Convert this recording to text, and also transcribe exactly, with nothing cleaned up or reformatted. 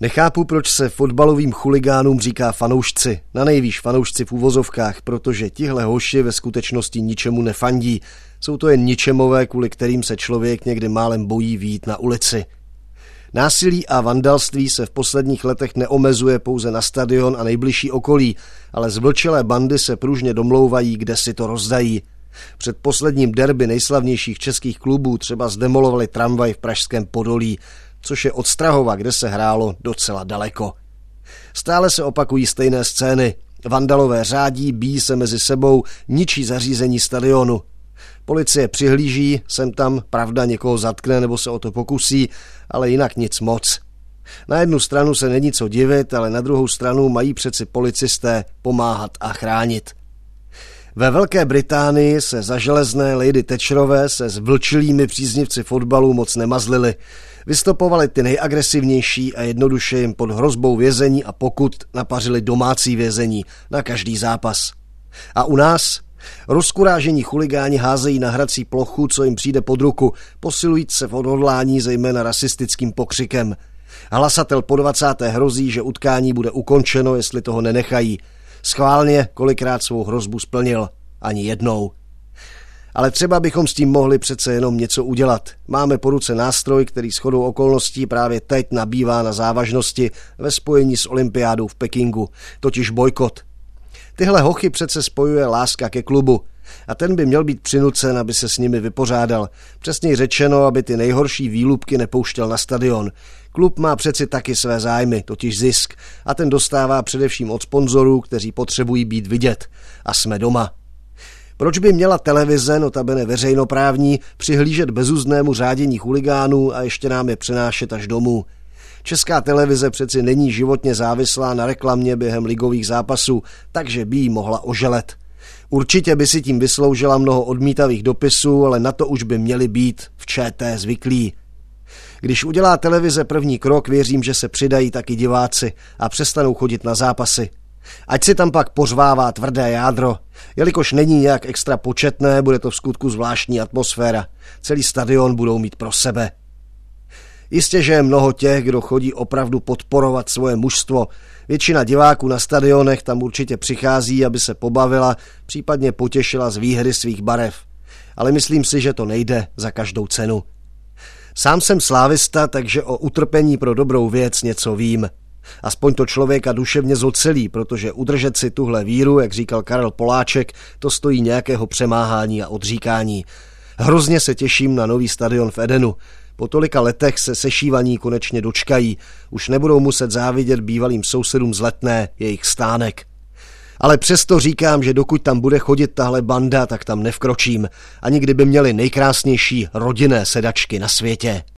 Nechápu, proč se fotbalovým chuligánům říká fanoušci, na nejvýš fanoušci v uvozovkách, protože tihle hoši ve skutečnosti ničemu nefandí. Jsou to jen ničemové, kvůli kterým se člověk někdy málem bojí vyjít na ulici. Násilí a vandalství se v posledních letech neomezuje pouze na stadion a nejbližší okolí, ale zvlčelé bandy se pružně domlouvají, kde si to rozdají. Před posledním derby nejslavnějších českých klubů třeba zdemolovali tramvaj v pražském Podolí, což je od Strahova, kde se hrálo, docela daleko. Stále se opakují stejné scény. Vandalové řádí, bijí se mezi sebou, ničí zařízení stadionu. Policie přihlíží, sem tam, pravda, někoho zatkne nebo se o to pokusí, ale jinak nic moc. Na jednu stranu se není co divit, ale na druhou stranu mají přeci policisté pomáhat a chránit. Ve Velké Británii se za železné Lady Thatcherové se s vlčilými příznivci fotbalu moc nemazlili. Vystopovali ty nejagresivnější a jednoduše jim pod hrozbou vězení a pokut napařili domácí vězení na každý zápas. A u nás? Rozkurážení chuligáni házejí na hrací plochu, co jim přijde pod ruku, posilujíc se v odhodlání zejména rasistickým pokřikem. Hlasatel po dvacáté hrozí, že utkání bude ukončeno, jestli toho nenechají. Schválně kolikrát svou hrozbu splnil. Ani jednou. Ale třeba bychom s tím mohli přece jenom něco udělat. Máme po ruce nástroj, který shodou okolností právě teď nabývá na závažnosti ve spojení s olympiádou v Pekingu, totiž bojkot. Tyhle hochy přece spojuje láska ke klubu a ten by měl být přinucen, aby se s nimi vypořádal. Přesněji řečeno, aby ty nejhorší výlupky nepouštěl na stadion. Klub má přeci taky své zájmy, totiž zisk, a ten dostává především od sponzorů, kteří potřebují být vidět. A jsme doma. Proč by měla televize, notabene veřejnoprávní, přihlížet bezúznému řádění chuligánů a ještě nám je přenášet až domů? Česká televize přeci není životně závislá na reklamě během ligových zápasů, takže by jí mohla oželet. Určitě by si tím vysloužila mnoho odmítavých dopisů, ale na to už by měli být v ČT zvyklí. Když udělá televize první krok, věřím, že se přidají taky diváci a přestanou chodit na zápasy. Ať si tam pak pořvává tvrdé jádro. Jelikož není nějak extra početné, bude to v skutku zvláštní atmosféra. Celý stadion budou mít pro sebe. Jistě, že je mnoho těch, kdo chodí opravdu podporovat svoje mužstvo. Většina diváků na stadionech tam určitě přichází, aby se pobavila, případně potěšila z výhry svých barev. Ale myslím si, že to nejde za každou cenu. Sám jsem slávista, takže o utrpení pro dobrou věc něco vím. Aspoň to člověka duševně zocelí, protože udržet si tuhle víru, jak říkal Karel Poláček, to stojí nějakého přemáhání a odříkání. Hrozně se těším na nový stadion v Edenu. Po tolika letech se sešívaní konečně dočkají. Už nebudou muset závidět bývalým sousedům z Letné jejich stánek. Ale přesto říkám, že dokud tam bude chodit tahle banda, tak tam nevkročím. Ani kdyby měli nejkrásnější rodinné sedačky na světě.